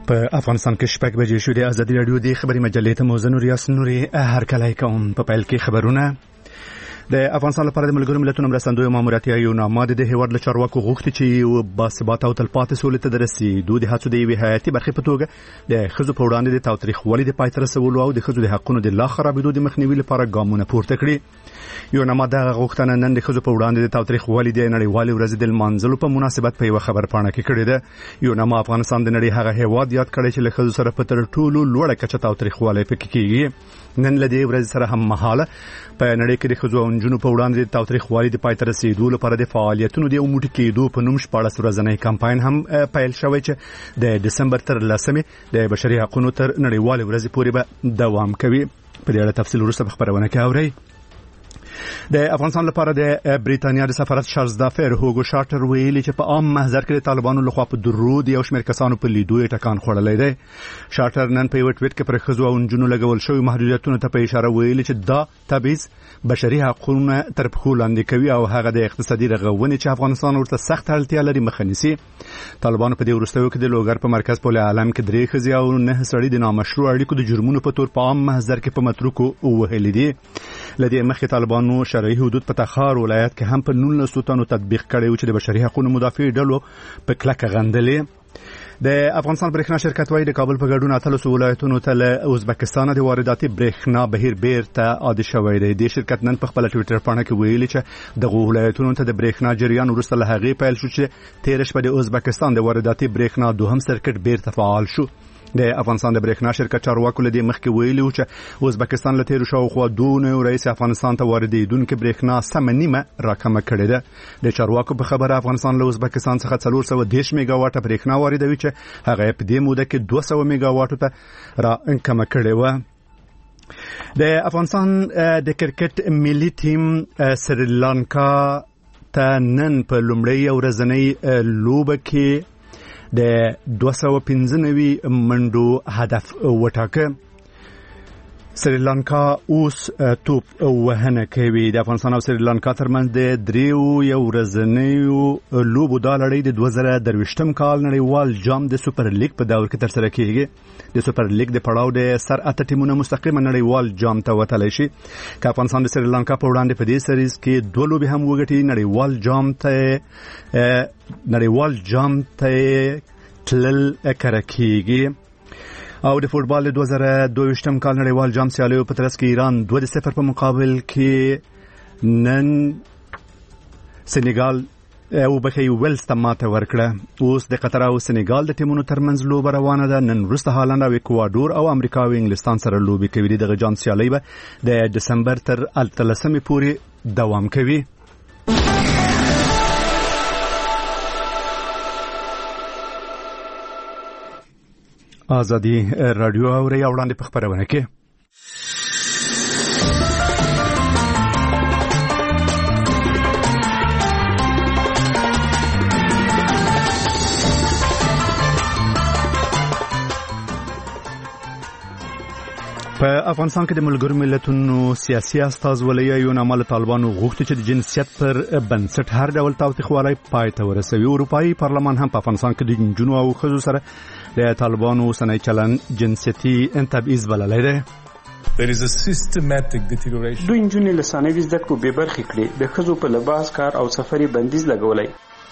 په افغانستان کې شپږ بجې شو. د ازادي راډیو د خبري مجلې ته موزن ریاست نوري هر کله کوم په پیل کې خبرونه. د افغانستان لپاره د ملګرو ملتونو مرستندوی ماموریت یو نامه د هیواد له چارواکو غوښتي چې باثباته او تلپاتې سولې ته درسي. دوی د هڅو د یوې حیاتي برخې په توګه د ښځو په وړاندې د تاوتریخوالي د پای ته رسولو او د ښځو د حقونو د لا خرابېدو د مخنیوي لپاره ګامونه پورته کړي. یو نامه دغه غوښتنه نن د ښځو په وړاندې د تاوتریخوالي د نړیوالې ورځې د لمانځلو په مناسبت په یو خبرپاڼه کې کړې ده. یو نامه افغانستان د نړۍ هغه هیواد یاد کړی چې له ښځو سره په تر ټولو لوړه کچه تاوتریخوالی پکې کېږي. نن له دې ورځې سره هم مهاله په نړۍ کې د ښځو او نجونو په وړاندې د تاوتریخوالي د پای ته رسېدو لپاره د فعالیتونو د موټی کېدو په نوم 14 ورځنی کمپاین هم پیل شوی چې د دسمبر تر 10 د بشري حقوقو تر نړیوالې ورځې پورې به دوام کوي. په دې اړه تفصیل وروسته په خبرونه کې اورئ. د افغانستان لپاره د بریتانیا د سفارت چارلز دافر هوګو شارټر ویلي چې په عام محضر کې د طالبانو لخوا په درود یو شمېر کسانو په لیدو یې ټکان خوړلی دی. شارټر نن په یو ټویټ کې پر ښځو او نجونو لګول شوي محدودیتونو ته په اشاره ویلي چې دا تبعیض بشري حقوقونه تر پښو لاندې کوي او هغه د اقتصادي رغونې چې افغانستان ورته سخت اړتیا لري مخه نیسي. طالبانو په دې وروستیو کې د لوګر په مرکز په عالم کې 3 ښځې او 9 سړي د نامشروع اړیکو د جرمونو په تور په عام محضر کې په متروکو وهلي دي. لدې مخکې طالبانو شرعي حدود په تخار ولایت کې هم په 19 تنو تطبیق کړی و چې د بشري حقوقو مدافع ډلو په کلکه غندلې. د افغانستان برېښنا شرکت وايي د کابل په ګډون 13 ولایتونو ته له ازبکستان د وارداتي برېښنا بهیر بیرته عادي شوی دی. د شرکت نن په خپل ټویټر باندې کې ویلي چې د ولایتونو ته د برېښنا جریان وروسته له هغې پیل شو چې 13 شپه د ازبکستان د وارداتي برېښنا دوهم سرکټ بیرته فعال شو. د افغانستان د برېښنا شرکت چارواکو له دې مخکې ویلي و چې ازبکستان له تیرو شاوخوا 2 رئیس افغانستان ته واردېدونکې برېښنا سمه نیمه راکمه کړې ده. د چارواکو په خبره افغانستان له ازبکستان څخه 410 میگا واټه برېښنا واردوي چې هغه په دې موده کې 200 میگا واټو ته را کمه کړې وه. د افغانستان د کرکټ ملي ټیم سریلانکا ته نن په لومړۍ ورځنۍ لوبه کې د 295 منډو هدف وټاکه. سریلانکا اوس توپ وهنه کوي. د افغانستان او سریلانکا ترمنځ د 3 ورځنیو لوبو دا لړۍ د 2023 کال نړیوال جام د سوپر لیګ په دور کې ترسره کیږي. د سوپر لیګ د پړاو د سر اته ټیمونو مستقیمه نړیوال جام ته وتلی شي. که افغانستان د سریلانکا په وړاندې په دې سریز کې 2 لوبې هم وګټي نړیوال جام ته تلل کړکېږي. او د فوټبال د 2022 کال نړیوال جام سیالیو په ترڅ کې ایران 2-0 په مقابل کې نن سنیګال او بخي ویلز ته ماته ورکړه. اوس د قطر او سنیګال د ټیمونو ترمنځ لوبه روانه ده. نن وروسته هالند او اکوادور او امریکا او انګلستان سره لوبي کوي. دغه جام سیالي به د دسمبر تر 13 پورې دوام کوي. ازادي رادیو اوري وړاندې په خبرونه کې په افغانستان کې د ملګرو ملتونو سیاسي استازولۍ یو نامه له طالبانو غوښتي چې د جنسیت پر بنسټ هر ډول تاوتریخوالی پای ته ورسوي. اروپایي پارلمان هم په افغانستان کې د نجونو او ښځو سره د طالبانو اوسنی چلند جنسیتي تبعیض بللی دی. دوی نجونې له ثانوي زده کړو بې برخې کړې. د ښځو په لباس کار او سفري بندیز لګولی.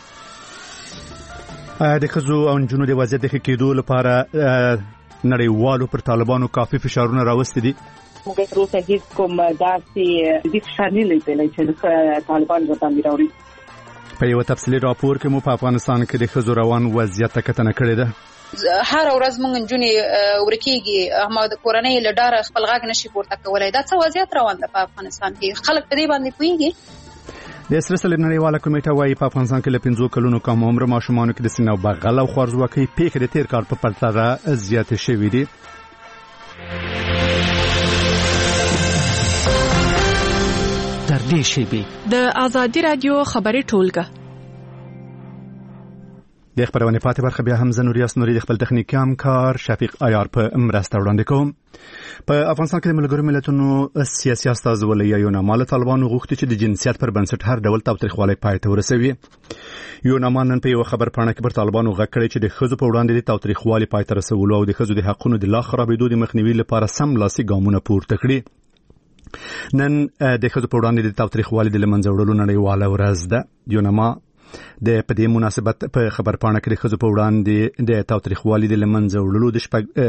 د ښځو او نجونو د وضعیت د ښه کېدو لپاره نړیوالو پر طالبانو کافي فشارونه راوستي دي. موږ روسه هیڅ کوم داسې د فشار نه لیدلی چې طالبان باندې راوړي. په یو تفصیلي راپور کې مو په افغانستان کې د ښځو روان وضعیت ته کتنه کړې ده. هر ورځ موږ نجونې ورکیږي اما د کورنۍ له ډاره خپل غږ نشي پورته کولای. دا څه وضعیت روان ده په افغانستان کې؟ خلک په دې باندې پوهیږي. د سره صلیب نړیواله کمیټه وايي په افغانستان کې له 5 کلونو کم عمر ماشومانو کې د سینه او بغل او خوارځواکۍ پیښې د تیر کال په پرتله زیاتې شوې دي. تر دې شیبې د ازادي رادیو خبري ټولګه د خبرونې پاتې برخه بیا هم زنور یاس نوري د خپل تخنیکي همکار شفیق عیار په مرسته وړاندې کوم. په افغانستان کې د ملګرو ملتونو سیاسي استازولۍ یوناما له طالبانو غوښتي چې د جنسیت پر بنسټ هر ډول تاوتریخوالی پای ته ورسوي. یوناما نن په یو خبرپاڼه کې پر طالبانو غږ کړی چې د ښځو په وړاندې د تاوتریخوالي پای ته رسولو او د ښځو د حقونو د لا خرابېدو د مخنیوي لپاره سملاسي ګامونه پورته کړي. نن د ښځو په وړاندې د تاوتریخوالي د له منځه وړلو نړیواله ورځ ده. یوناما د په دې مناسبت په خبرپاڼه کې د ښځو په وړاندې د تاوتریخوالي د له منځه وړلو د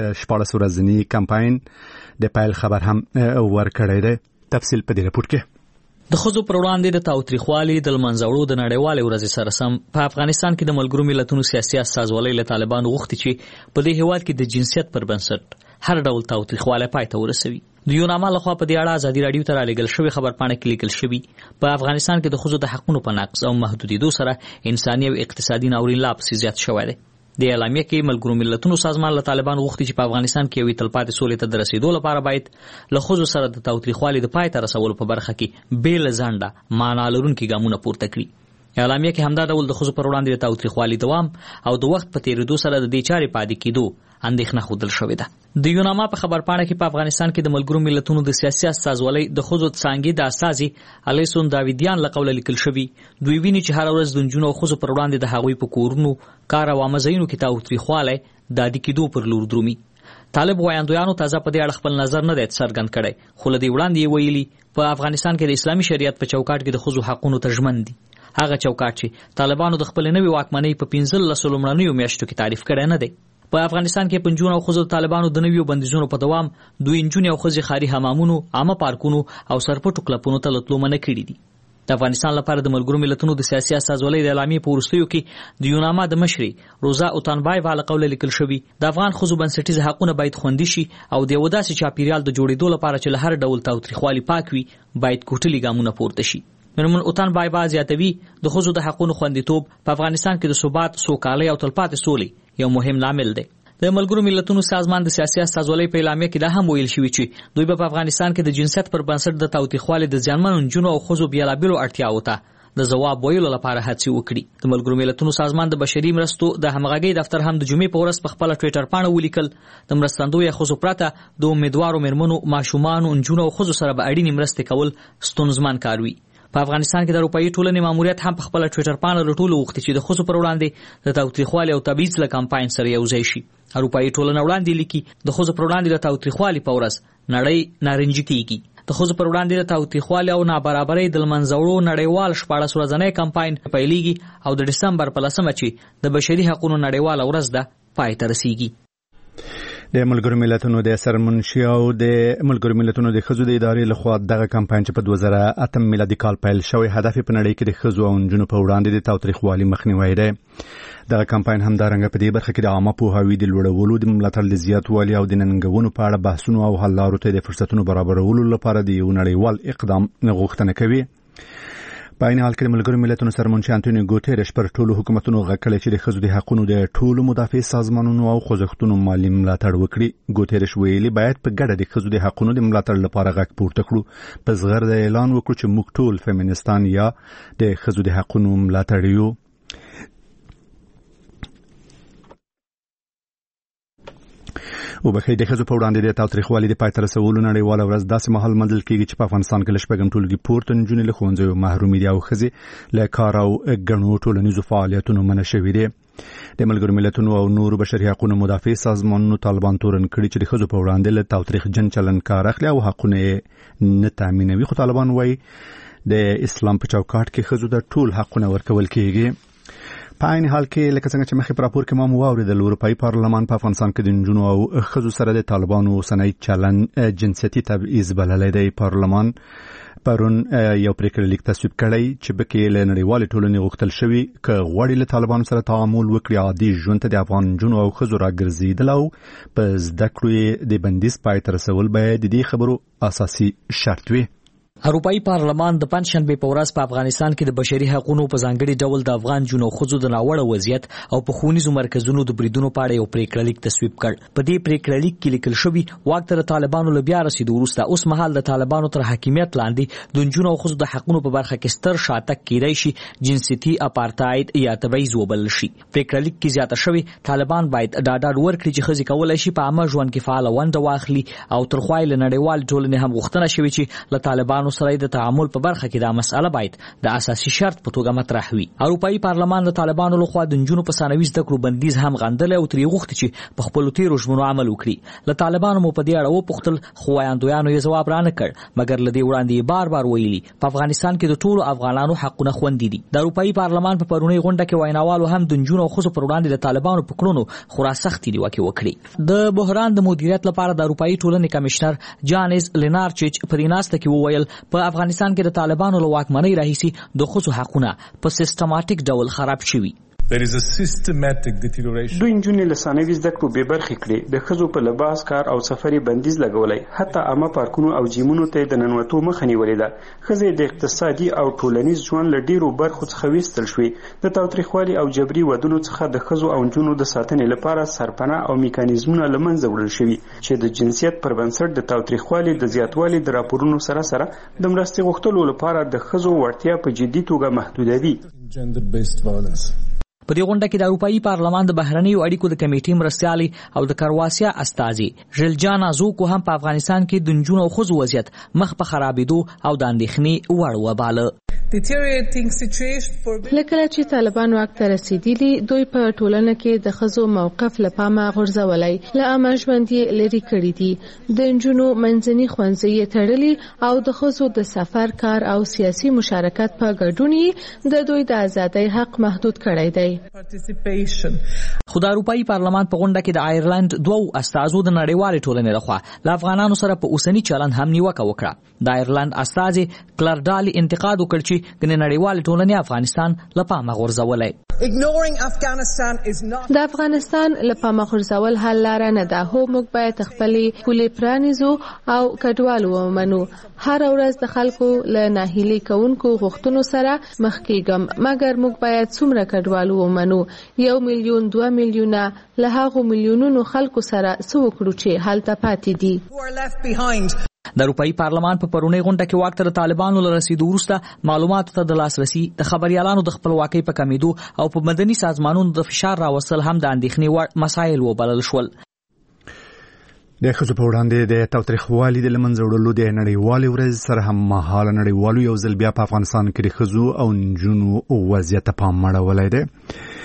14 ورځني کمپاین د پیل خبر هم ورکړی دی. تفصیل په دې رپورټ کې. د ښځو پر وړاندې د تاوتریخوالي د له منځه وړلو د نړیوالې ورځې سره سم په افغانستان کې د ملګرو ملتونو سیاسي استازولۍ له طالبانو غوښتي چې په دې هېواد کې د جنسیت پر بنسټ هر ډول تاوتریخوالی پای ته ورسوي. د یوناما لخوا په دې اړه ازادي راډیو ته رالیږل شوی خبرپاڼه کې لیکل شوی په افغانستان کې د ښځو د حقونو په نقض او محدودیدو سره انساني او اقتصادي ناورین لا پسې زیات شوی دی. د اعلامیه کې ملګرو ملتونو سازمان له طالبانو غوښتي چې په افغانستان کې یوې تلپاتې سولې ته د رسیدو لپاره باید له ښځو سره د تاوتریخوالي د پای ته رسولو په برخه کې بې له ځنډه معنا لرونکي ګامونه پورته کړي. اعلامیه کې همدا ډول د ښځو پر وړاندې د تاوتریخوالي دوام او د وخت په تیریدو سره د دې چارې پاتې کېدو اندېښنه ښودل شوې ده. د یوناما په خبرپاڼه کې په افغانستان کې د ملګرو ملتونو د سیاسي استازولۍ د ښځو څانګې د استازي الیسون داویدیان له قوله لیکل شوي دوی ویني چې هره ورځ د نجونو او ښځو پر وړاندې د هغوی په کورونو کار او عامه ځایونو کې تاوتریخوالی د عادي کېدو پر لور درومي. طالب وایندویانو تازه په دې اړه خپل نظر نه دی څرګند کړی خو له دې وړاندې یې ویلي په افغانستان کې د اسلامي شریعت په چوکاټ کې د ښځو حقونو ته ژمن دي. هغه چوکاټ چې طالبانو د خپل نوې واکمنۍ په 15 لومړنیو میاشتو کې تعریف کړی نه دی. په افغانستان کې پنځونه او ښځو طالبانو د نویو بندیزونو په دوام دوی نجونې او ښځې ښاري حمامونو، عامه پارکونو او سرپټو کلبونو ته له تلو منع کړي دي. د افغانستان لپاره د ملګرو ملتونو د سیاسي استازولۍ د اعلامیې په وروستیو کې د یوناما د مشرې روزا اوتانبایوا له قوله لیکل شوي د افغان ښځو بنسټیز حقونه باید خوندي شي او د یو داسې چاپیریال د جوړېدو لپاره چې له هر ډول تاوتریخوالي پاک وي باید کوټلي ګامونه پورته شي. مرمن اوتانبایوا زیاتوي د ښځو د حقونو خوندیتوب په افغانستان کې د ثبات، سوکالۍ او تلپاتې سولې یو مهم لامل دی. د ملګرو ملتونو سازمان د سیاسي استازولۍ په اعلامیه کې دا هم ویل شوی چې دوی په افغانستان کې د جنسیت پر بنسټ د تاوتریخوالي د زیانمنو نجونو او ښځو بیلابیلو اړتیاوو ته د ځواب ویلو لپاره هڅې وکړي. د ملګرو ملتونو سازمان د بشري مرستو د همغږۍ دفتر هم د جمعې په ورځ په خپله ټویټر پاڼه ولیکل د مرستندویه ښځو پرته د امیدوارو مېرمنو، ماشومانو، نجونو او ښځو سره به اړینې مرستې کول ستونزمن کار وي. په افغانستان کې د اروپایي ټولنې ماموریت هم په خپله ټویټر پاڼه له ټولو غوښتي چې د ښځو پر وړاندې د تاوتریخوالي او تبعیض له کمپاین سره یوځای شي. اروپایي ټولنه وړاندې لیکي د ښځو پر وړاندې د تاوتریخوالي په ورځ نړۍ نارنجي کېږي. د ښځو پر وړاندې د تاوتریخوالي او نابرابرۍ د له منځه وړلو نړیوال 14 ورځنی کمپاین پیلېږي او د ډسمبر په 10 چې د بشري حقونو نړیواله ورځ ده پای ته رسیږي. د ملګرو ملتونو د سرمنشي او د ملګرو ملتونو د ښځو د ادارې لخوا دغه کمپاین چې په 2008 میلادي کال پیل شوی هدف په نړۍ کې د ښځو او نجونو په وړاندې د تاوتریخوالي مخنیوی دی. دغه کمپاین همدارنګه په دې برخه کې د عامه پوهاوي د لوړولو، د ملاتړ د زیاتوالي او د ننګونو په اړه بحثونو او حل لارو ته د فرصتونو برابرولو لپاره د یو نړیوال اقدام غوښتنه کوي. په عین حال کې د ملګرو ملتونو سرمنشي انټونیو ګوتيرش پر ټولو حکومتونو غږ کړی چې د ښځو د حقونو د ټولو مدافع سازمانونو او خوځښتونو مالي ملاتړ وکړي. ګوتيرش ویلي باید په ګډه د ښځو د حقونو د ملاتړ لپاره غږ پورته کړو. په زغر د اعلان وکړو چې موږ ټول فیمینستان یا د ښځو د حقونو ملاتړ یو. او بخې د ښځو په وړاندې د تاوتریخوالي د پای ته رسولو نړیواله ورځ داسې مهال منځل کېږي چې په افغانستان کې له شپږم ټولګي پورته نجونې له ښوونځیو محرومې دي او ښځې له کار او ګڼو ټولنیزو فعالیتونو منع شوي دي. د ملګرو ملتونو او نورو بشري حقوقو مدافع سازمانونو طالبان تورن کړي چې د ښځو په وړاندې له تاوتریخجن چلند کار اخلي او حقونه نه تامینوي. خو طالبان وایي د اسلام په چوکاټ کې ښځو ته ټول حقونه ورکول کېږي. په عین حال کې لکه څنګه چې مخکې په راپور کې مو واوریدل اروپایي پارلمان په افغانستان کې د نجونو او ښځو سره د طالبانو اوسنی چلند جنسیتي تبعیض بللی دی. پارلمان پرون یو پریکړه لیک تصویب کړی چې بکې له نړیوالې ټولنې غوښتل شوي که غواړي له طالبانو سره تعامل وکړي عادي ژوند ته د افغان نجونو او ښځو راګرځېدل او په زده کړو د بندیز پای ته رسول باید د دې خبرو اساسي شرط وي. اروپאי پارلمان د پنځشنبه په ورځ په افغانستان کې د بشري حقوقو په ځانګړي ډول د افغان جنو خزو د ناوړه وضعیت او په ښوونیزو مرکزونو د بریدونو په اړه یو پریکړه لیک تصویب کړ. په دې پریکړه لیک کې لیکل شوی واک تر طالبانو له بیا رسیدو وروسته اوس مهال د طالبانو تر حاکمیت لاندې د جنو خزو د حقوقو په برخه کې ستر شاتګ کیدای شي جنسيتي اپارټاید یا تبعیض وبلل شي. پریکړه لیک کې زیاته شوی طالبان باید ډاډ ورکړي چې خزي کولای شي په عامه ژوند کې فعال ونډه واخلي او تر خوایل نړیوال ټولنې هم غوښتنه شوی چې له طالبانو سره د تعامل په برخه کې دا مسأله باید د اساسي شرط په توګه مطرح وي. اروپאי پارلمان د طالبانو لخوا د جنونو په ثانوي زده کړو بندیز هم غندل او تری غوښتي چې په خپل تیرو ژمنو عمل وکړي. له طالبانو مو په دې اړه وپوښتل خو وایاندویانو یې ځواب رانه کړ مګر لدی وړاندې بار ویلي په افغانستان کې د ټولو افغانانو حقونه خوندي دي. د اروپאי پارلمان په پرونی غونډه کې ویناوالو هم د جنونو خو پر وړاندې د طالبانو په کړونو خورا سختي دی وکړي. د بحران د مدیریت لپاره د اروپאי ټولنې کمشنر جانز لینارچچ په دیناسته کې وویل په افغانستان کې د طالبانو له واکمنۍ راهیسي د خصوصي حقوقونه په سیستماتیک ډول خراب شوي. دوی نجونې له ثانوي زده کړو بې برخې کړې، د ښځو په لباس کار او سفري بندیز لګولی، حتی عامه پارکونو او جیمونو ته د ننوتو مخه نیولې ده. ښځې د اقتصادي او ټولنیز ژوند له ډیرو برخو څخه ویستل شوې. د تاوتریخوالي او جبري ودونو څخه د ښځو او نجونو د ساتنې لپاره سرپناه او میکانیزمونه له منځه وړل شوي چې د جنسیت پر بنسټ د تاوتریخوالي د زیاتوالي د راپورونو سره د مرستې غوښتلو لپاره د ښځو وړتیا په جدي توګه محدودوي. په دې غونډه کې د اروپאי پارلمان د بهرنیو اړیکو د کمیټې مرستیالي او د کرواسیا استازي ژلجانا زوکو هم په افغانستان کې د نجونو او ښځو وضعیت مخ په خرابېدو او د اندېښنې وړ وباله. لکه چې طالبان واک ته رسیدلي دوی په ټولنه کې د ښځو موقف له پامه غورځولی له عامه ژوند یې لرې کړي دي. د نجونو منځني ښوونځي یې تړلي او د ښځو د سفر کار او سیاسي مشارکت په ګډون یې د دوی د ازادۍ حق محدود کړی دی. خو د اروپאי پارلمان په غونډه کې د آیرلند دوو استازو د نړیوالې ټولنې لخوا له افغانانو سره په اوسني چلند هم نیوکه وکړه. د آیرلند استازي کلرډالي انتقاد وکړ چې د نړیوالې ټولنې افغانستان له پامه غورځولی. د افغانستان له پامه غورځول حل لاره نه ده. هو موږ باید خپلې پولې پرانیزو او کډوال ومنو. هر ورځ د خلکو له ناهیلي کوونکو غوښتنو سره مخ کېږم مګر موږ باید څومره کډوال ومنو 1 میلیون 2 میلیونه له هغو میلیونونو خلکو سره څه وکړو چې هلته پاتې دي. د اروپאי پارلمان په پرونی غونډه کې واک تر طالبانو له رسیدو وروسته معلوماتو ته د لاسرسي د خبريالانو د خپلواکۍ په کمیدو او په مدني سازمانونو د فشار راوستل هم د اندېښنې وړ مسایل وبلل شول. د ښځو په وړاندې د تاوتریخوالي د له منځه وړلو د نړیوالې ورځ سره هم مهاله نړیوالو یو ځل بیا په افغانستان کې د ښځو او نجونو وضعیت ته پام اړولی دی.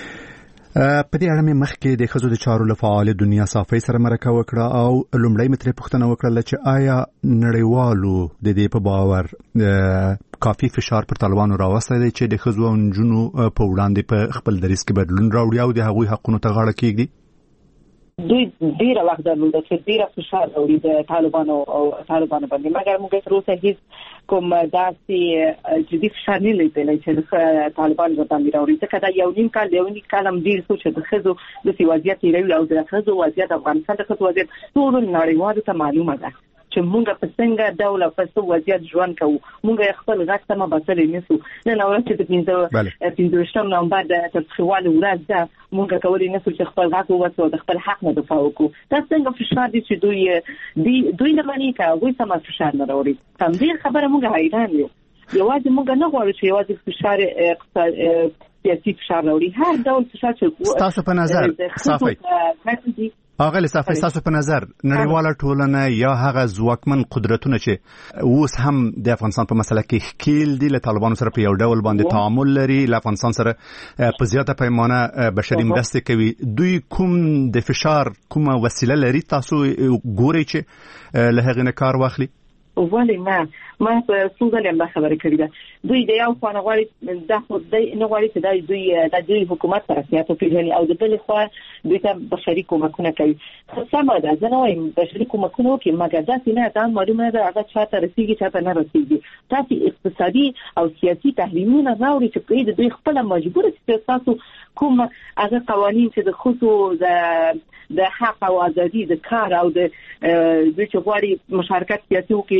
په دې اړه مې مخکې د ښځو د چارو له فعال دنیا صافۍ سره مرکه وکړه او لومړی مې ترې پوښتنه وکړله چې آیا نړیوالو د دې په باور کافي فشار پر طالبانو راوستی دی چې د ښځو او نجونو په وړاندې په خپل دریځ کې بدلون راوړي او د هغوی حقونو ته غاړه کېږدي؟ دوی ډیره وخت درلوده چې ډیره فشار راوړي د طالبانو باندې مګر موږ تر اوسه هیڅ کوم داسې جدي فشار نه لیدلی چې طالبان باندې راوړي. ځکه دا یو نیم کال هم ډیر څه چې د ښځو د وضعیت لري او د ښځو وضعیت افغانستان د ښځو وضعیت ټول نړیوالو ته معلومه ده چې موږ په څنګه ډول په څه وضعیت ژوند کوو. موږ خپل غږ ته مبصرې نیسو. نن ورځ چې د 15 نومبر د تاوتریخوالي ورځ ده موږ کولی نسو چې خپل غږ ووایو د خپل حق نه دفاع وکړو. دا څنګه فشار دي چې دوی نه معنی کوي هغوی سم فشار نه راوړي. هم دې خبره موږ حیران یو. یوازې موږ نه غواړو چې یوازې فشار سیاسي فشار راوړي. هر ډول فشار چې تاسو په نظر صافي اغلی صافي تاسو په نظر نړیواله ټولنه یا هغه ځواکمن قدرتونه چې اوس هم د افغانستان په مسله کې ښکیل دي له طالبانو سره په یو ډول باندې تعامل لري، له افغانستان سره په زیاته پیمانه بشري مرستې کوي، دوی کوم د فشار کومه وسیله لري تاسو ګورئ چې له هغې نه کار واخلي؟ ولې نه ما په څو ځله هم خبرې کړې ده. دوی د یو خوا نه غواړي دا خو نه غواړي چې د دوی حکومت سره سیاست وپېژني او د بلې خوا دوی ته بشري کومکونه کوي. سمه ده زه نه وایم بشري کومکونه وکړي مګر داسې نه دا معلومه ده هغه چاته رسیږي چاته نه رسیږي. تاسې اقتصادي او سیاسي تحریمونه راوړي چې د دوی خپله مجبوره چې تاسو کوم هغه قوانین چې د ښځو د حق او ازادي د کار او د دوی چې غواړي مشارکت سیاسي وکړي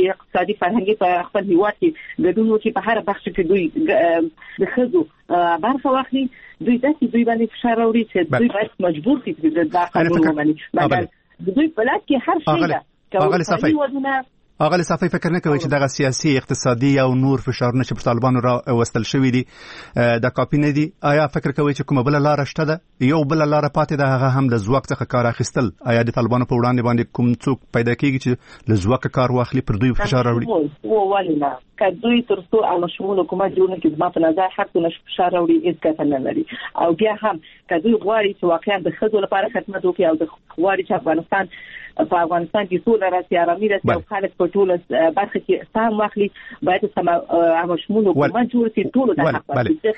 اقتصادي فرهنګي په خپل هیواد کې ګډون وکړي په هر بخش کې دوی د ښځو برخه واخلي دوی باندې فشار راوړي چې دوی باید مجبور شي چې د قانون ومني مګر دوی په لاس کې هر شی ده اغلی صافی فکر نه کوي چې دغه سیاسي اقتصادي او نور فشارونه چې پر طالبانو را وستل شوی دي د کاپی نه دي آیا فکر کوي چې کومه بل لار شته ده یو بل لار پاتې ده هغه هم د ځواک څخه کار اخیستل آیا د طالبانو په وړاندې باندې کوم څوک پیدا کیږي چې له ځواک کار واخلي پر دوی فشار راوړي ولینا کدوې ترڅو عامشمول حکومت جوړ کړي ما په نظر هر څه نشه فشار راوړي هیڅ ګټه نه لري او بیا هم کدوې غواړي چې واقعا د ښځو لپاره خدمت وکړي او د غواړي چې افغانستان کې ټول راځي آرامي راځي او خلک په ټول برخه کې سهم واخلي باید سم عامشمول حکومت جوړ کړي ټول د حق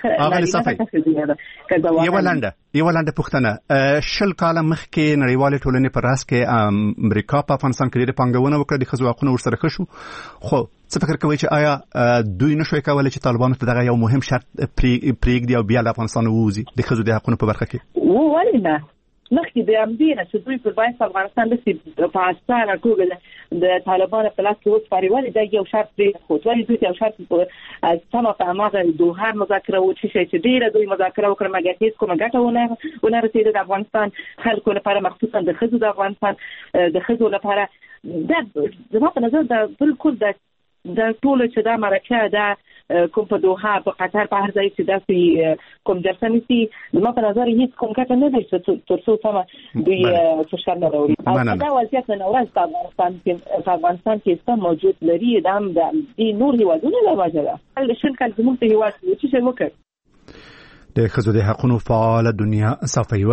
یو لاندې پوښتنه شل کاله مخکې نړیوال ټولنې پر راس کې امریکا په افغانستان کې د پانګونې وکړه د ښځو حقوقونه ورسره خښو خو څه فکر کوي چې آیا دوی نشوي کولای چې طالبانو ته دغه یو مهم شرط پریږدي او بیا له افغانستان ووځي د ښځو د حقوقو په برخه کې ولې نه مخکې د امدینه چې دوی په بای افغانستان د په اسانه ټول د طالبانو په لاس کې وسپاري ولې دا یو شرط دی خو ولې دوی یو شرط از سم په اماغه دوه مذاکره و چې ډیره دوی مذاکره وکړه مګر هیڅ کومه ګټه ونه رسیده د افغانستان خلکو لپاره مخصوصا د ښځو د افغانستان د ښځو لپاره د زما په نظر د بالکل د ټول چې دا مرکه ده کوم په دوحه په قطر په هر ځای چې داسې کوم جلسه نشي زما په نظر هیڅ کوم کټ نه دی چې ترڅو سم دوی فشار نه راوړي او دا وضعیت نه ورځ په افغانستان کې څه موجود لري د نور هیوادونو له وجه ده شل کال زموږ په هیواد کې چې وکړ د ښځو د حقوقو فعال دنیا صافیوه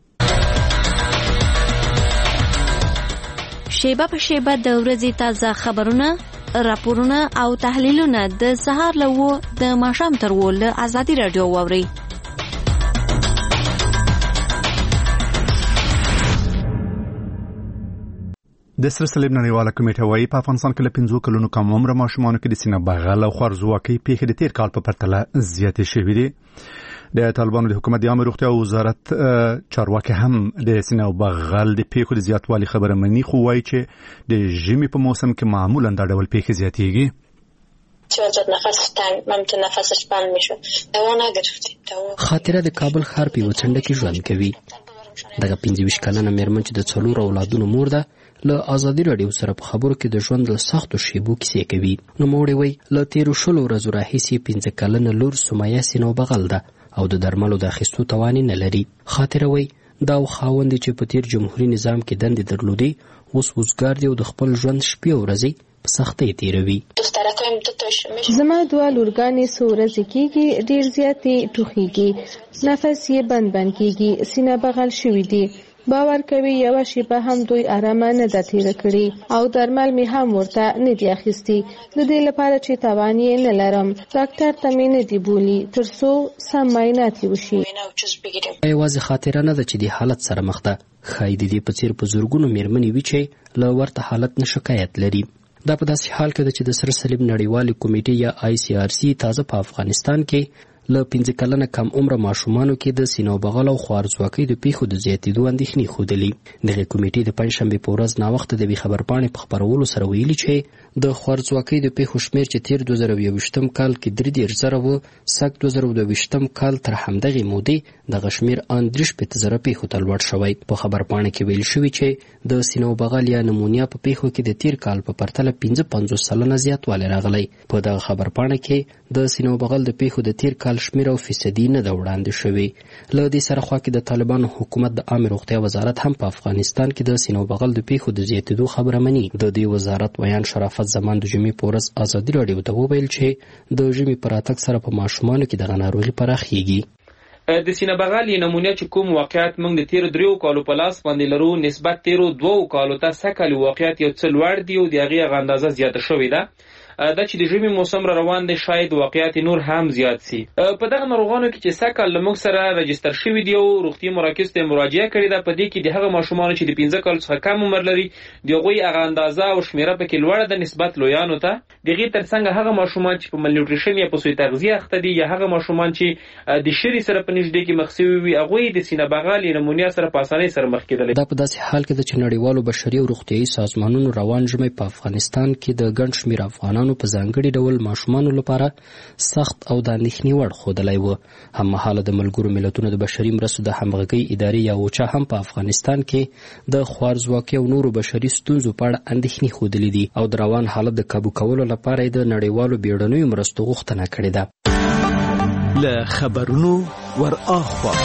شیبه په شیبه د ورځې تازه خبرونه راپورونه او تحلیلونه د سهار له د ماښام تر له ازادي رادیو واوري د سره صلیب نړیواله کمیټه وايي په افغانستان کې له 15 کلونو کم عمر ماشومانو کې د سینه بغل او خوارزواکۍ پیښې د تیر کال په پرتله زیاتې شوې دي د طالبانو د حکومت د عامه روغتیا وزارت چارواکي هم د سینه بغل د پیښو د زیاتوالي خبره مني خو وايي چې د ژمي په موسم کې معمولا دا ډول پیښې زیاتېږي چې نفس تنگ ممکن نفسش بند میشه دوا نگرفتی خاطره د کابل ښار په وڅنډه کې ژوند کوي دغه 25 کلنه مېرمن چې د څلور اولادونو مور ده له ازادي رادیو سره په خبرو کې د ژوند له سختو شیبو کیسې کوي نو موړې وای له 13 ورځې راهیسې 15 کلنه لور سمیه سینو بغل ده او د درملو د اخیستو توان نه لري خاطره وای دا خاوند چې په تیر جمهوریت نظام کې دندې درلودي اوس وزګار دی او د خپل ژوند شپې او ورځې په سختۍ تیروي زما دوه لورګانې سورځ کېږي ډیر زیاتې ټوخیږي نفس یې بند کېږي سینه بغل شوې دي باور کوي یو شیبه هم دوی آرامه نه ده تیر کړی او درمل می هم ورته نه دی اخیستی د دې لپاره چې توان یې نه لرم ډاکټر ته مې نه دی بولی ترڅو سم معاینات وشي یوازې خاطره نه ده چې د حالت سره مخ ده خای دې په څیر په زورګونو مېرمنې وی چې له ورته حالت نه شکایت لري دا په داسې حال کې ده چې د سره صلیب نړیوالې کمیټې یا ICRC تازه په افغانستان کې له 15 کلنه کم عمر ماشومانو کې د سینو بغل او خوارزواکۍ د پیښو د زیاتېدو اندېښنې ښودلې دغه کمیټې د پنځشنبه په ورځ ناوخته د خبرپاڼې په خبرولو سره ویلي چې د خوارزواکۍ د پیښو شمېر چې تیر 2021م کال کې 3.0 و سږ 2022م کال تر همدغه مودې د غشمیر 3.0 پیښو ته لوړ شوی په خبرپاڼې کې ویل شوی چې د سینو بغل یا نمونیا په پیښو کې د تیر کال په پرتله 55 سلنه زیاتوالی راغلی په دغه خبرپاڼې کې د سینو بغل د پیښو د تیر کال شمیر او فیصدي نه د وړاندې شوی له دې سره خوا کې د طالبانو حکومت د عامه روغتیا وزارت هم په افغانستان کې د سینو بغل د پیښو د زیاتېدو خبره مني د دې وزارت ویان شرافت زمان د جمعې په ورځ ازادي رادیو ته وویل چې د ژمي پر راتګ سره په ماشومانو کې دغه ناروغي پراخیږي د سینه بغل نمونه چې کوم واقعیت موږ د تیر 3 کالو په لاس باندې لرو نسبت تیر 2 کالو ته سکل واقعیت یو څه لوړ دی او د هغه اندازه زیاته شوې ده دا چې د ژمي موسم را روان دی شاید واقعیت نور هم زیات سي. په دغه ناروغانو کې چې سکه لمغ سره رجستر شوی دی او روغتي مراکز ته مراجعه کړې ده، په دې کې د هغه ماشومان چې د 15 کال څخه کم عمر لري د هغوی هغه اندازه او شمیره پکې لوړه ده نسبت لویانو ته. دغه ترڅنګ هغه ماشومان چې په مالنیوټریشن یا په سوی تغذیه اخته دي یا هغه ماشومان چې د شری سره په نږدې کې مخ شوي وي هغوی د سینه بغل نمونیا سره په اسانۍ سره مخ کېدلی. دا په داسې حال کې د چې نړیوالو بشري او روغتیايي سازمانونو روان ژمی په افغانستان کې د ګڼ شمېر افغانانو په ځانګړي ډول ماشومانو لپاره سخت او د اندېښنې وړ ښودلی و. هممهاله د ملګرو ملتونو د بشري مرستو د همغږۍ ادارې یا اوچا هم په افغانستان کې د خوارځواکۍ او نورو بشري ستونزو په اړه اندېښنې ښودلې دي او د روان حالت د کابو کولو لپاره یې د نړیوالو بیړنیو مرستو غوښتنه کړې ده. له خبرونو ور اخوا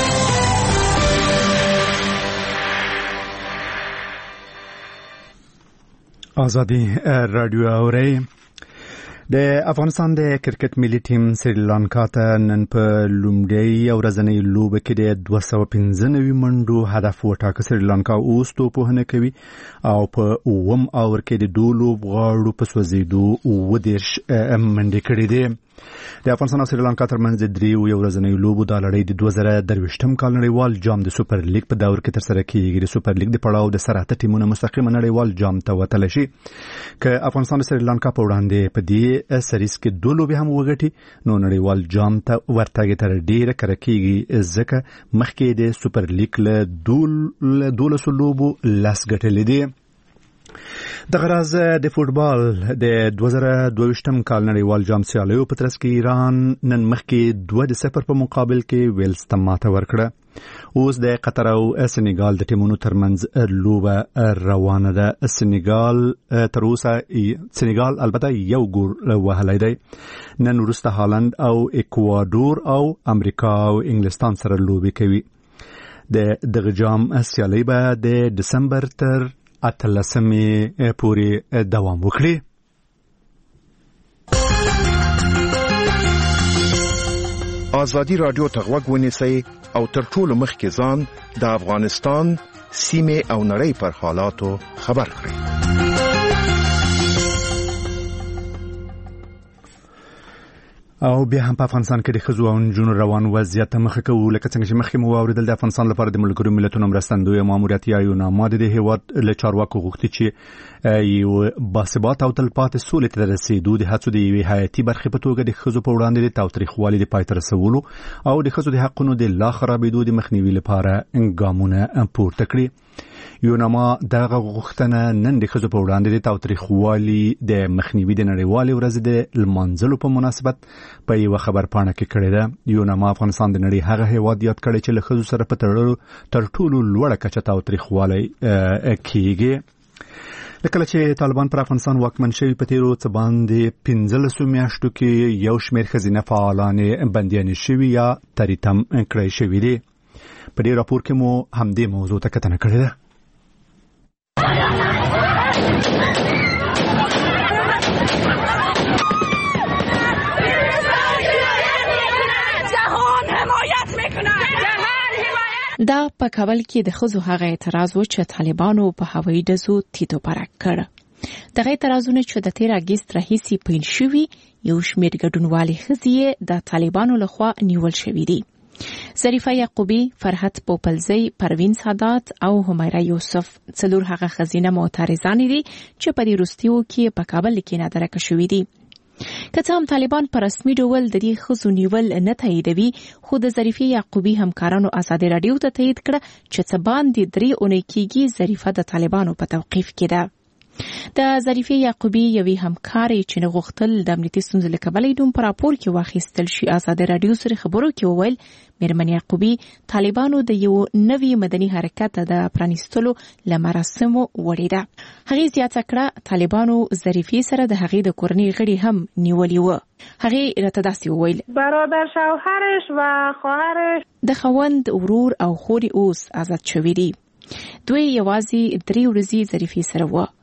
آزادی رادیو اوري. د افغانستان د کرکټ ملي ټیم سریلانکا ته نن په لومړۍ ورځنۍ لوبه کې د 295 منډو هدف وټاکه. سریلانکا اوس توپونه کوي او په اوم اور کې د دوه لوبغاړو په سوځېدو 10 منډې کړې دي. د افغانستان او سریلانکا ترمنځ د 3 ورځنۍ لوبو د لړۍ د 2023 کال نړیوال جام د سوپر لیګ په دور کې ترسره کیږي. د سوپر لیګ د پړاو د سره اته ټیمونه مستقیمه نړیوال جام ته وتلی شي. که افغانستان او سریلانکا په وړاندې په دې سریز کې 2 لوبې هم وګټي نو نړیوال جام ته ورتګ تر ډیره کړه کیږي، ځکه مخکې د سوپر لیګ له 12 لوبو لاس ګټلې دي. د غراز د فوتبال د 2022 کال نړیوال جام سیالیو په ترڅ کې ایران نن مخکې 2-0 په مقابل کې ویلز ته ماته ورکړه. اوس د قطر او سنیګال د ټیمونو ترمنځ لوبه روانه ده. سنیګال البته یو ګول وهلی دی. نن وروسته هالند او اکوادور او امریکا او انګلستان سره لوبې کوي. دغه جام سیالي به د دسمبر تر 18 پورې دوام وکړي. آزادی رادیو ته غوږ ونیسئ او تر ټولو مخکې ځان د افغانستان سیمې او نړۍ پر حالاتو خبر کړئ. او بیا هم په افغانستان کې د ښځو او نجونو روان وضعیت ته مخه کوو. لکه څنګه چې مخکې مو واورېدل د افغانستان لپاره د ملګرو ملتونو مرستندویه ماموریت یا یوناما د هېواد له چارواکو غوښتي چې یو باثباته او تلپاتې سولې ته د رسېدو د هڅو د یوې حیاتي برخې په توګه د ښځو په وړاندې د تاوتریخوالي د پای ته رسولو او د ښځو د حقونو د لا خرابېدو د مخنیوي لپاره ګامونه پورته کړي. یوناما دغه غوښتنه نن د ښځو په وړاندې د تاوتریخوالي د مخنیوي د نړیوالې ورځې د لمانځلو په مناسبت په یوه خبرپاڼه کې کړې ده. یوناما افغانستان د نړۍ هغه هېواد یاد کړی چې له ښځو سره په تړلو تر ټولو لوړه کچه تاوتریخوالی کیږي. لکه چې طالبان پر افغانستان واکمن شوي په تیرو څه باندې 15 میاشتو کې یو شمېر ښځینه فعالان بندیانې شوي یا تریتم کړی شوي دي. په دې راپور کې مو همدې موضوع ته کتنه کړې ده. دا په کابل کې د ښځو هغه اعتراض و چې طالبانو په هوایي ډزو تیتو پرک کړ. دغه اعتراضونه چې د 13 اگست راهیسې پیل شوي یو شمېر ګډونوالې ښځې د طالبانو لخوا نیول شوي دي. ظریفه یعقوبی، فرحت پوپلزی، پروین سادات او همیره یوسف څلور هغه ښځینه معترضانې دي چې په دې وروستیو کې په کابل کې نادرکه شوي دي. که څه هم طالبان په رسمي ډول د دې ښځو نیول نه تاییدوي، خو د ظریفې یعقوبی همکارانو ازادي راډیو ته تایید کړه چې څه باندې 3 اونۍ کېږي ظریفه د طالبانو په توقیف کې ده. د ظریفې یعقوبی یوې همکارې چې نه غوښتل د امنیتي ستونزو له کبله یې نوم په راپور کې واخیستل شي ازادي راډیو سره خبرو کې وویل میرمن یعقوبی طالبانو د یو نوي مدني حرکت د پرانیستلو له مراسمو وړې ده. هغې زیاته کړه طالبانو ظریفې سره د هغې د کورنۍ غړي هم نیولي وو. هغې راته داسې وویل برادر شوهرش و خواهرش د خوند ورور او خوري اوس آزاد شوي دي. دوی یوازې 3 ورځې ظریفې سره وو.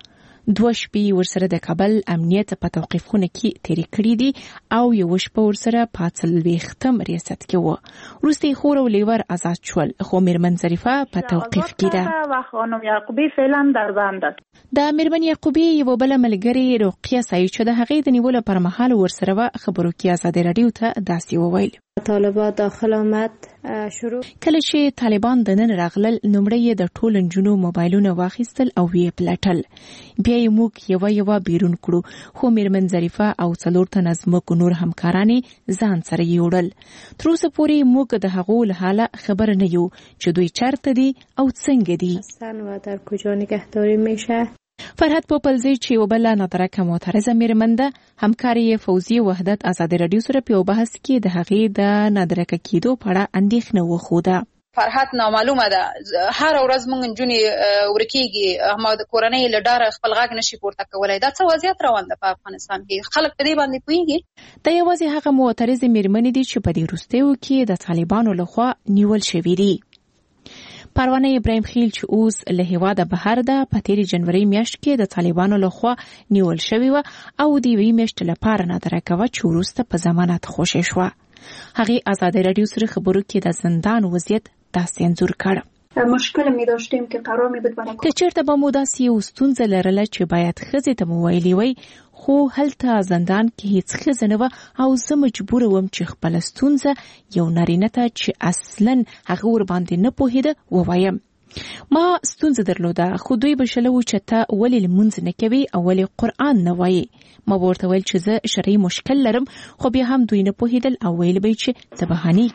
2 شپې ورسره د کابل امنیت په توقیفخونه کې تیرې کړې دي او یو شپه ورسره په 40م ریاست کې و. وروسته خور او لیور آزاد شول، خو میرمن ظریفه په توقیف کې ده. و خانم یعقوبی فعلا در بند است. د میرمن یعقوبی یو بل ملګری رقیه سعید چې د هغې د نیولو پر مهال ورسره و خبرو کې ازادي رادیو ته داسې وویل: طالبان داخل آمد شروع کله چې طالبان د نن راغلل نومړی د ټول نجونو موبایلونه واخیستل او یې پلټل، بیا یې موږ یو بیرون کړو، خو میرمن ظریفه او 4 تنه زموږ نور همکارانې ځان سره یوړل. تر اوسه پورې موږ د هغو له حاله خبر نه یو چې دوی چېرته دي او څنګه دي و در کجا نگهداری میشه. فرحت پوپلزی چې وبله نادرکه معترضه میرمن ده، همکاري فوزي وحدت ازادي رادیو سره په بحث کې د هغې د نادرکه کېدو په اړه اندېښنه وښوده. فرحت نامعلومه ده، هر ورځ موږ نجونې ورکیږي، اما د کورنۍ له ډاره خپل غږ نشي پورته کولی. دا څه وضعیت روان ده په افغانستان کې؟ خلک په دې باندې پوهېږي؟ دا یوازې هغه معترضې میرمنې دي چې په دې وروستیو کې د طالبانو لخوا نیول شوي دي. پروانه ابراهیم خیل چې اوس له هیواده بهر ده، په تیرې جنوري میاشت کې د طالبانو لخوا نیول شوې وه او د یوې میاشتې لپاره نادرکه وه چې وروسته په ضمانت خوشې شوه. هغې ازادي رادیو سره خبرو کې د زندان وضعیت داسې انځور کړ: مشکل می داشتیم که قرار می بود برای که چېرته به مو داسې یو ستونزه لرله چې باید ښځې ته مو ویلي وی، خو هلته زندان کې هیڅ ښځه نه وه او زه مجبوره وم چې خپله ستونزه یو نارینه ته چې اصلا هغه ورباندې نه پوهېده ووایم. ما ستونزه درلوده، خو دوی به شلو چې ته ولې لمونځ نه کوې او ولې قرآن نه وایې. ما به ورته ویل چې زه شرعي مشکل لرم، خو بیا هم دوی نه پوهېدل او ویل به چې ته بهانې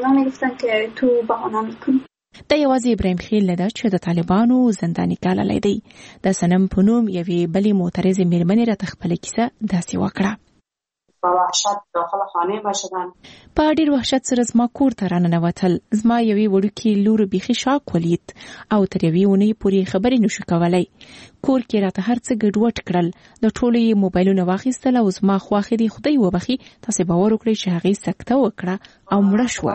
کوې. دا یوازې ابراهیم خیل نه ده چې د طالبانو زنداني ګاللی دی. د صنم په نوم یوې بلې معترضې میرمنې راته خپله کیسه داسې وکړه: با وحشت داخل خانه ما شدن. په ډیر وحشت سره زما کور ته راننوتل. زما یوې وړوکې لور بیخي شاک ولید او تر یوې اونۍ پورې خبرې نشو کولی. کور کې راته هر څه ګډوډ کړل، د ټولو یې موبایلونه واخیستل او زما خواښې دې خدای وبخي تاسې باور وکړئ چې هغې سکته وکړه او مړه شوه.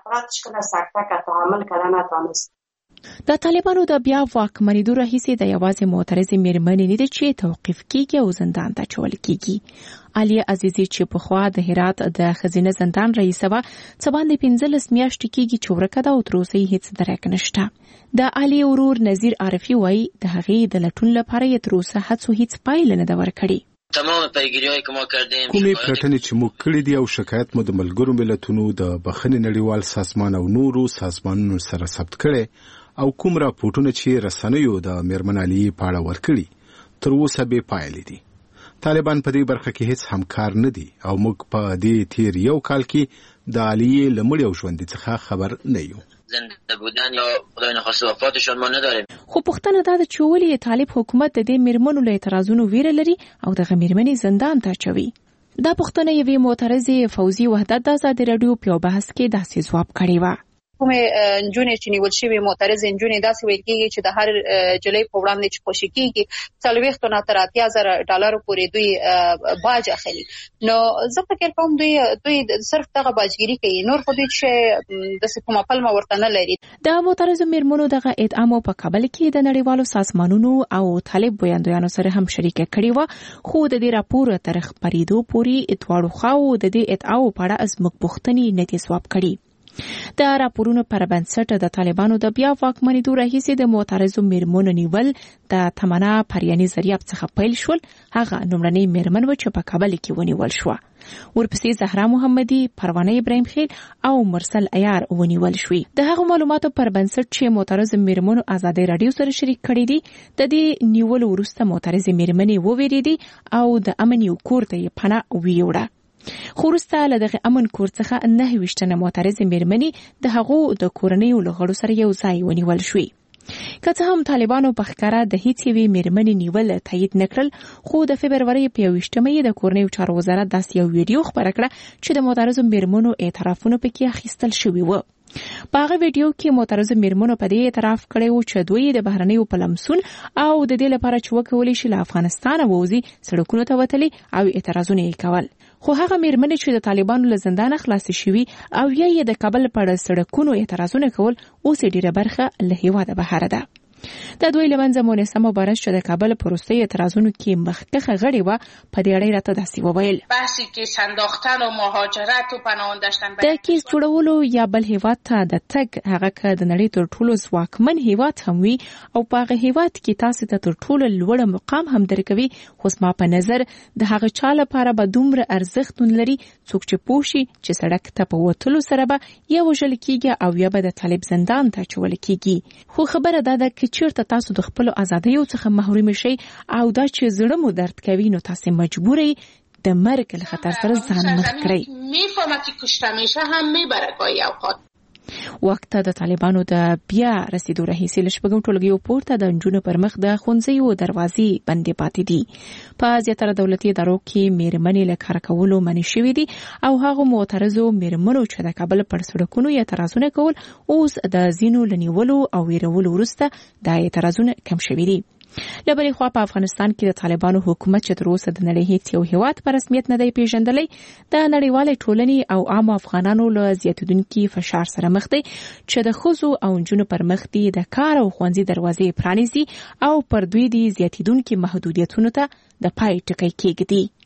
د طالبانو د بیا واکمنېدو راهیسې د یوازې معترضې میرمنې نه دي چې توقیف کیږي او زندان ته اچول کیږي. عالیه عزیزي چې پخوا د هرات د ښځینه زندان رئیسه وه، څه باندې 15 میاشتې کیږي چې ورکه ده او تر اوسه یې هیڅ درک نشته. د عالیه ورور نظیر عارفي وایي د هغې د لټون لپاره یې تر اوسه هڅو هیڅ پایله نه ده ورکړې. کومې پلټنې چې موږ کړې دي او شکایت مو د ملګرو ملتونو د بخښنې نړیوال سازمان او نورو سازمانونو سره ثبت کړي او کوم راپورټونه چې رسنیو د میرمن عالیه په اړه ورکړي تر اوسه بې پایلې دي. طالبان په دې برخه کې هیڅ همکار نه دي او موږ په دې تیر یو کال کې د عالیه له مړي او ژوندي څخه خبر نه یو. زنده بودن یا خدای نخواسته وفاتشان ما نداریم. خو پوښتنه دا ده چې ولې طالب حکومت د دې میرمنو له اعتراضونو ویره لري او دغه میرمنې زندان ته اچوي؟ دا پوښتنه یوې معترضې فوزي وحدت د ازادي رادیو په بحث کې داسې ځواب کړی و. کومې نجونې چې نیول شوې معترضې نجونې داسې ویل کېږي چې د هر جلۍ په وړاندې چې خوشي کېږي 40 نه تر 80,000 ډالرو پورې دوی باج اخلي. نو زه فکر کوم دوی صرف دغه باجګیري کوي، نور خو دوی چې داسې کومه پلمه ورته نه لري. د معترضو میرمنو دغه ادعا په کابل کې د نړیوالو سازمانونو او طالب ویاندویانو سره هم شریکه کړې وه، خو د دې راپور تر خپرېدو پورې دواړو خواوو د دې ادعاو په اړه زموږ پوښتنې نه دي ځواب کړي. د راپورونو پر بنسټ د طالبانو د بیا واکمنېدو راهیسې د معترضو میرمنو نیول د تمنا پریاني ذریعه څخه پیل شول. هغه لومړنۍ میرمن و چې په کابل کې ونیول شوه. ورپسې زهرا محمدي، پروانه ابراهیم خیل او مرسل عیار ونیول شوې. د هغو معلوماتو پر بنسټ چې معترضو میرمنو ازادي رادیو سره شریک کړي دي، د دې نیولو وروسته معترضې میرمنې وویریدي او د امن یو کور ته یې پناه ویوړه. خو وروسته له دغه امن کور څخه 29 معترضې میرمنې د هغو د کورنیو له غړو سره یو ځای ونیول شوې. که څه هم طالبانو په ښکاره د هیڅ یوې میرمنې نیول تایید نه کړل، خو د فبرورۍ په 21 د کورنیو چارو وزارت داسې یو ویډیو خپره کړه چې د معترضو میرمنو اعترافونه پکې اخیستل شوي وو. په هغه ویډیو کې معترضو میرمنو په دې اعتراف کړی و چې دوی د بهرنیو په لمسون او د دې لپاره چې وکولی شي له افغانستانه ووځي سړکونو ته وتلي او اعتراضونه یې کول. خو هغه میرمنې چې د طالبانو له زندانه خلاصې شوي او یا یې د کابل په سړکونو اعتراضونه کول، اوس ډیره برخه له هیواده بهر ده. د دوی لمنځه مونسه مبارز چې د کابل پروستي اعتراضونو کې مخکخه غړي و په دې اړه راته داسې وویل بحثی که سنداختن و مهاجرت و پناه داشتن د کیس جوړولو یا بل هیواد ته د تګ هغه که د نړۍ تر ټولو ځواکمن هیواد هم وي او په هغه هیواد کې تاسو ته تر ټولو لوړ مقام هم درکوي خو زما په نظر د هغه چا لپاره به دومره ارزښت لري څوک چې پوه شي چې سړک ته په وتلو سره به یا وژل کیږي او یا به د طالب زندان ته اچول کیږي خو خبره دا ده چې چیرته تاسو د خپل ازادیو څخه محروم شئ او دا چې زړه مو درد کوي نو تاسو مجبور یې د مرګ له خطر سره ځان مخ کړئ. میفهمه که کشته میشه هم میبره گاهی اوقات. وخت د طالبانو د بیا رسیدو راهیسې له شپږم ټولګیو پورته د نجونو پر مخ د ښوونځیو دروازې بندې پاتې دي. په زیاتره دولتي ادارو کې میرمنې له کار کولو منع شوې دي او هغو معترضو میرمنو چې د کابل پر سړکونو اعتراضونه کول اوس د ځینو له نیولو او ویرولو وروسته د اعتراضونه کم شوي دي. له بلې خوا په افغانستان کې د طالبانو حکومت چې تر اوسه د نړۍ هیڅ یو هیواد په رسمیت نه دی پیژندلی د نړیوالې ټولنې او عامو افغانانو له زیاتېدونکي فشار سره مخ دی چې د ښځو او نجونو پر مخ دی د کار او ښوونځي دروازې پرانیزي او پر دوی دی زیاتېدونکي محدودیتونو ته د پای ټکی کېږدي.